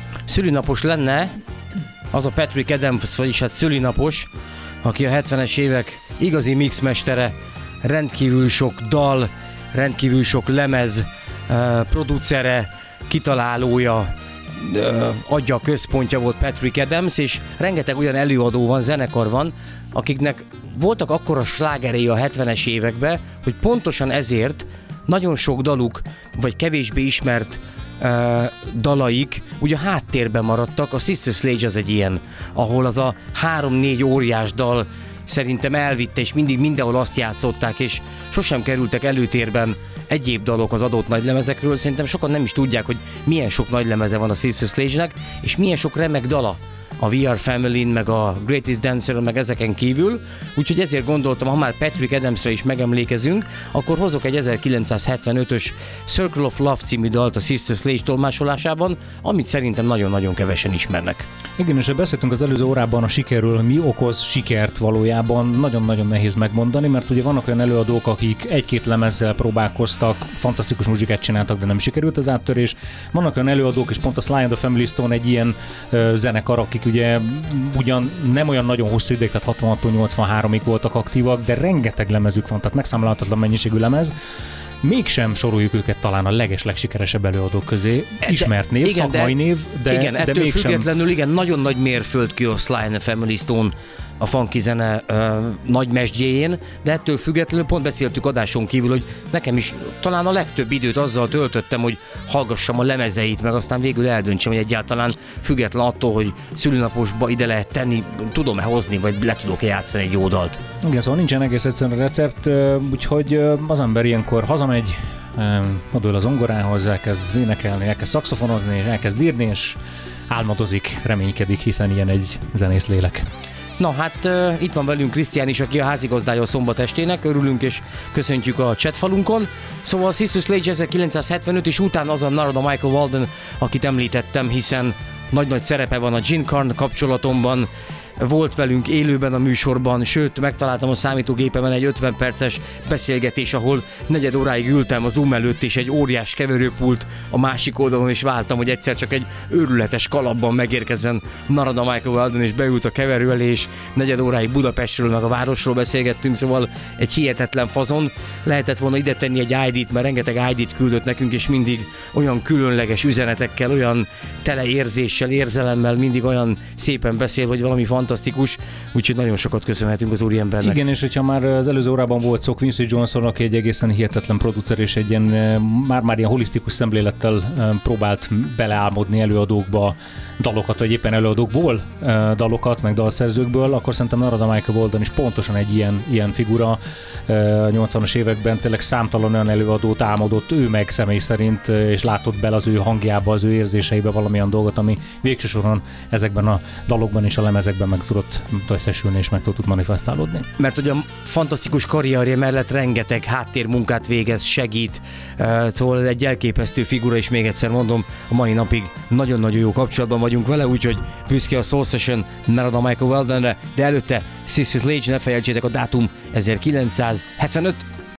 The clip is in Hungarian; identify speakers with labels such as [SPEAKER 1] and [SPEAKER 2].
[SPEAKER 1] szülinapos lenne, az a Patrick Adams, vagyis hát szülinapos, aki a 70-es évek igazi mixmestere, rendkívül sok dal, rendkívül sok lemez, producere, kitalálója, adja a központja volt Patrick Adams, és rengeteg olyan előadó van, zenekar van, akiknek voltak akkora slágerei a 70-es években, hogy pontosan ezért nagyon sok daluk, vagy kevésbé ismert dalaik ugye háttérben maradtak. A Sister Sledge az egy ilyen, ahol az a 3-4 óriás dal szerintem elvitte, és mindig mindenhol azt játszották, és sosem kerültek előtérben egyéb dalok az adott nagylemezekről. Szerintem sokan nem is tudják, hogy milyen sok nagylemeze van a Sister Sledge-nek, és milyen sok remek dala a We Are Family-n, meg a Greatest Dancer, meg ezeken kívül. Úgyhogy ezért gondoltam, ha már Patrick Adamsre is megemlékezünk, akkor hozok egy 1975-ös Circle of Love című dalt a Sister Sledge tolmásolásában, amit szerintem nagyon-nagyon kevesen ismernek.
[SPEAKER 2] Igen, és beszéltünk az előző órában a sikerről, mi okoz sikert valójában, nagyon-nagyon nehéz megmondani, mert ugye vannak olyan előadók, akik egy-két lemezzel próbálkoztak, fantasztikus muzsikát csináltak, de nem sikerült az áttörés. Vannak olyan előadók, és pont a Sly and the Family Stone egy ilyen zenekar, akik ugye ugyan nem olyan nagyon hosszú ideig, tehát 66-83-ig voltak aktívak, de rengeteg lemezük van, tehát megszámlálhatatlan mennyiségű lemez. Mégsem soroljuk őket talán a legsikeresebb előadók közé. Ismert név, szakmai név, de
[SPEAKER 1] ettől
[SPEAKER 2] mégsem.
[SPEAKER 1] Függetlenül nagyon nagy mérföldkő a Sly and the Family Stone a funky zene nagy mesdjéjén, de ettől függetlenül pont beszéltük adáson kívül, hogy nekem is talán a legtöbb időt azzal töltöttem, hogy hallgassam a lemezeit, meg aztán végül eldöntsem, hogy egyáltalán független attól, hogy szülinaposba ide lehet tenni, tudom-e hozni, vagy le tudok-e játszani egy jó dalt.
[SPEAKER 2] Igen, szóval nincsen egész egyszerűen a recept, úgyhogy az ember ilyenkor hazamegy, odul az zongorához, elkezd énekelni, elkezd szaxofonozni, elkezd írni, és álmodozik, reménykedik, hiszen ilyen egy zenész lélek.
[SPEAKER 1] Na hát itt van velünk Krisztián is, aki a házigazdája a szombat estének, örülünk és köszöntjük a chatfalunkon. Szóval a Sister Sledge 1975, és utána az a Narada Michael Walden, akit említettem, hiszen nagy-nagy szerepe van a Gin Carn kapcsolatomban, volt velünk élőben a műsorban, sőt, megtaláltam a számítógépemen egy 50 perces beszélgetés, ahol negyed óráig ültem a Zoom előtt, és egy óriás keverőpult a másik oldalon, és vártam, hogy egyszer csak egy őrületes kalapban megérkezzen Narada Michael Walden, és beült a keverő elé, és negyed óráig Budapestről, meg a városról beszélgettünk, szóval egy hihetetlen fazon. Lehetett volna ide tenni egy ID-t, mert rengeteg ID-t küldött nekünk, és mindig olyan különleges üzenetekkel, olyan tele érzéssel, érzelemmel, mindig olyan szépen beszél, hogy valami fantasztikus, úgyhogy nagyon sokat köszönhetünk az úriembernek.
[SPEAKER 2] Igen, és hogyha már az előző órában volt szó Quincy Johnson, aki egy egészen hihetetlen producer, és egy ilyen már ilyen holisztikus szemlélettel próbált beleálmodni előadókba dalokat, vagy éppen előadókból dalokat, meg dalszerzőkből, akkor szerintem Narada Michael Walden is pontosan egy ilyen figura. 80-as években tényleg számtalan olyan előadót álmodott ő meg személy szerint, és látott bele az ő hangjába, az ő érzéseibe valamilyen dolgot, ami végső soron ezekben a dalokban és a lemezekben meg tudott testesülni és meg tudott manifestálódni.
[SPEAKER 1] Mert ugye a fantasztikus karrierje mellett rengeteg háttérmunkát végez, segít, szóval egy elképesztő figura, és még egyszer mondom, a mai napig nagyon-nagyon jó kapcsolatban vagyunk vele, úgyhogy büszke a Soul Session Narada Michael Waldenre, de előtte Sister Sledge, ne felejtsétek a dátum 1975.